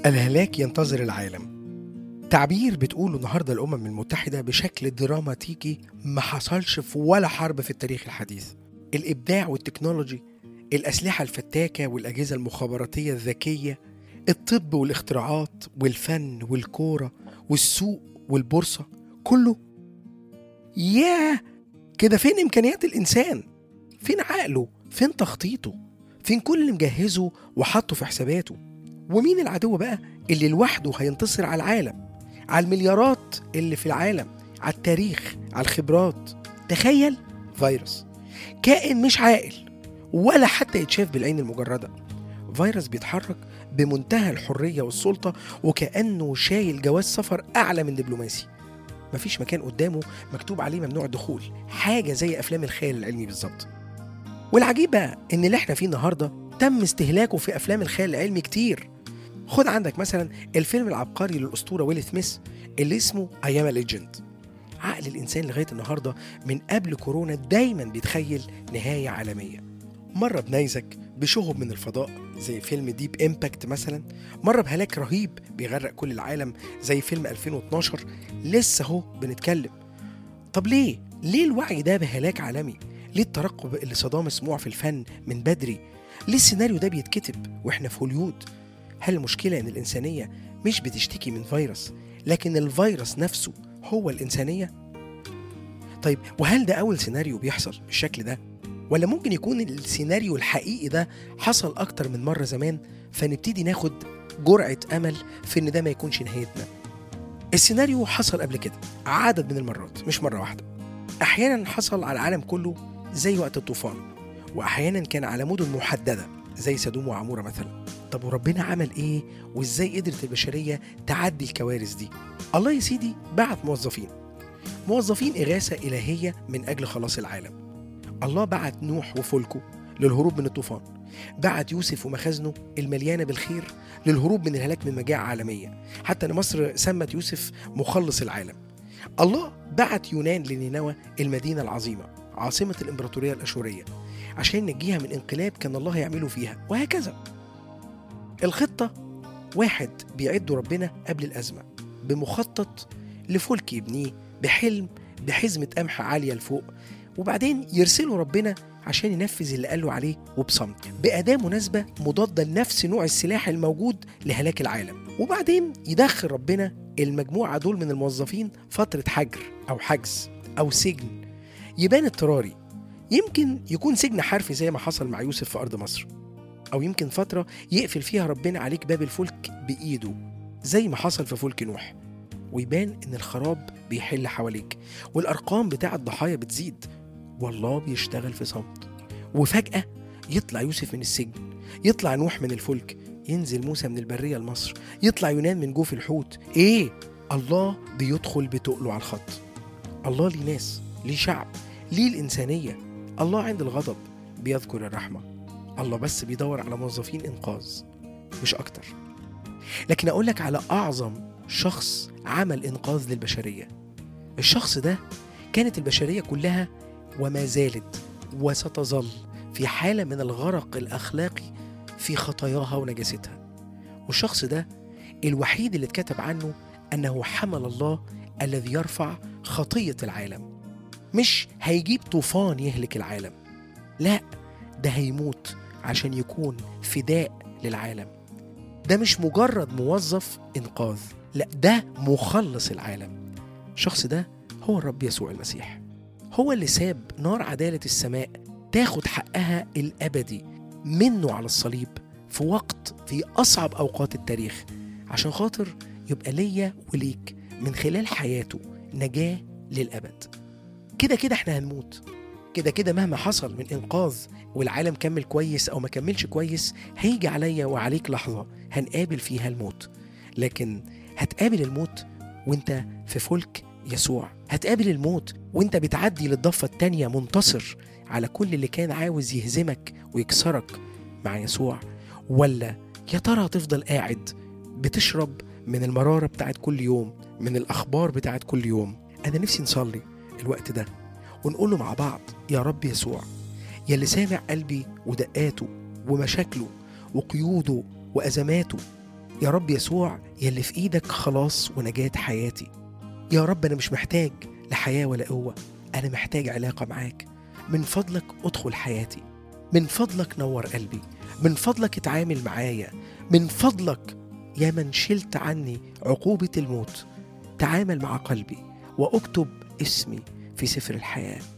الهلاك ينتظر العالم. تعبير بتقوله النهاردة الأمم المتحدة بشكل دراماتيكي ما حصلش في ولا حرب في التاريخ الحديث. الإبداع والتكنولوجي، الأسلحة الفتاكة والأجهزة المخابراتية الذكية، الطب والاختراعات والفن والكورة والسوق والبورصة، كله ياه كده. فين إمكانيات الإنسان؟ فين عقله؟ فين تخطيطه؟ فين كل اللي مجهزه وحطه في حساباته؟ ومين العدو بقى اللي لوحده هينتصر على العالم، على المليارات اللي في العالم، على التاريخ، على الخبرات؟ تخيل، فيروس، كائن مش عاقل ولا حتى يتشاف بالعين المجردة. فيروس بيتحرك بمنتهى الحرية والسلطة وكأنه شايل جواز سفر أعلى من دبلوماسي. مفيش مكان قدامه مكتوب عليه ممنوع الدخول، حاجة زي أفلام الخيال العلمي بالظبط. والعجيب بقى إن اللي احنا فيه النهاردة تم استهلاكه في أفلام الخيال العلمي كتير. خد عندك مثلا الفيلم العبقري للأسطورة ويل سميث اللي اسمه I am a legend. عقل الإنسان لغاية النهاردة من قبل كورونا دايما بيتخيل نهاية عالمية، مرة بنيزك بشهب من الفضاء زي فيلم ديب إمباكت مثلا، مرة بهلاك رهيب بيغرق كل العالم زي فيلم 2012. لسه هو بنتكلم. طب ليه الوعي ده بهلاك عالمي؟ ليه الترقب اللي صداه مسموع في الفن من بدري؟ ليه السيناريو ده بيتكتب واحنا في هوليود؟ هل المشكلة ان الإنسانية مش بتشتكي من فيروس، لكن الفيروس نفسه هو الإنسانية؟ طيب وهل ده أول سيناريو بيحصل بالشكل ده؟ ولا ممكن يكون السيناريو الحقيقي ده حصل أكتر من مرة زمان، فنبتدي ناخد جرعة أمل في إن ده ما يكونش نهايتنا؟ السيناريو حصل قبل كده عدد من المرات، مش مرة واحدة. أحيانا حصل على العالم كله زي وقت الطوفان، وأحيانا كان على مدن محددة زي سدوم وعمورة مثلا. طب وربنا عمل إيه وإزاي قدرت البشرية تعدي الكوارث دي؟ الله يا سيدي بعت موظفين إغاثة إلهية من أجل خلاص العالم. الله بعت نوح وفلكه للهروب من الطوفان، بعت يوسف ومخازنه المليانة بالخير للهروب من الهلاك من مجاعة عالمية، حتى أن مصر سمت يوسف مخلص العالم. الله بعت يونان لنينوى المدينة العظيمة عاصمة الإمبراطورية الأشورية عشان نجيها من انقلاب كان الله يعمله فيها، وهكذا. الخطة واحد بيعده ربنا قبل الأزمة بمخطط لفلك يبنيه بحلم بحزمة قمح عالية لفوق، وبعدين يرسله ربنا عشان ينفذ اللي قاله عليه وبصمت بأداة مناسبة مضادة لنفس نوع السلاح الموجود لهلاك العالم. وبعدين يدخل ربنا المجموعة دول من الموظفين فترة حجر أو حجز أو سجن يبان اضطراري، يمكن يكون سجن حرفي زي ما حصل مع يوسف في أرض مصر، أو يمكن فترة يقفل فيها ربنا عليك باب الفلك بإيده زي ما حصل في فلك نوح، ويبان إن الخراب بيحل حواليك والأرقام بتاع الضحايا بتزيد والله بيشتغل في صمت. وفجأة يطلع يوسف من السجن، يطلع نوح من الفلك، ينزل موسى من البرية لمصر، يطلع يونان من جوف الحوت. إيه؟ الله بيدخل بتقله على الخط. الله ليه ناس، ليه شعب، ليه الإنسانية. الله عند الغضب بيذكر الرحمة. الله بس بيدور على موظفين إنقاذ مش أكتر. لكن أقولك على أعظم شخص عمل إنقاذ للبشرية. الشخص ده كانت البشرية كلها وما زالت وستظل في حالة من الغرق الأخلاقي في خطاياها ونجاستها. والشخص ده الوحيد اللي اتكتب عنه أنه حمل الله الذي يرفع خطية العالم. مش هيجيب طوفان يهلك العالم، لا، ده هيموت عشان يكون فداء للعالم. ده مش مجرد موظف إنقاذ، لا، ده مخلص العالم. الشخص ده هو الرب يسوع المسيح، هو اللي ساب نار عدالة السماء تاخد حقها الأبدي منه على الصليب في وقت في أصعب أوقات التاريخ، عشان خاطر يبقى ليا وليك من خلال حياته نجاة للأبد. كده احنا هنموت، كده مهما حصل من إنقاذ والعالم كمل كويس أو ما كملش كويس، هيجي عليا وعليك لحظة هنقابل فيها الموت. لكن هتقابل الموت وانت في فلك يسوع، هتقابل الموت وانت بتعدي للضفة التانية منتصر على كل اللي كان عاوز يهزمك ويكسرك مع يسوع. ولا يا ترى هتفضل قاعد بتشرب من المرارة بتاعت كل يوم، من الأخبار بتاعت كل يوم؟ أنا نفسي نصلي الوقت ده ونقوله مع بعض: يا رب يسوع، يا اللي سامع قلبي ودقاته ومشاكله وقيوده وأزماته، يا رب يسوع يلي في إيدك خلاص ونجاة حياتي. يا رب أنا مش محتاج لحياة ولا قوة، أنا محتاج علاقة معاك. من فضلك أدخل حياتي، من فضلك نور قلبي، من فضلك اتعامل معايا، من فضلك يا من شلت عني عقوبة الموت تعامل مع قلبي وأكتب اسمي في سفر الحياة.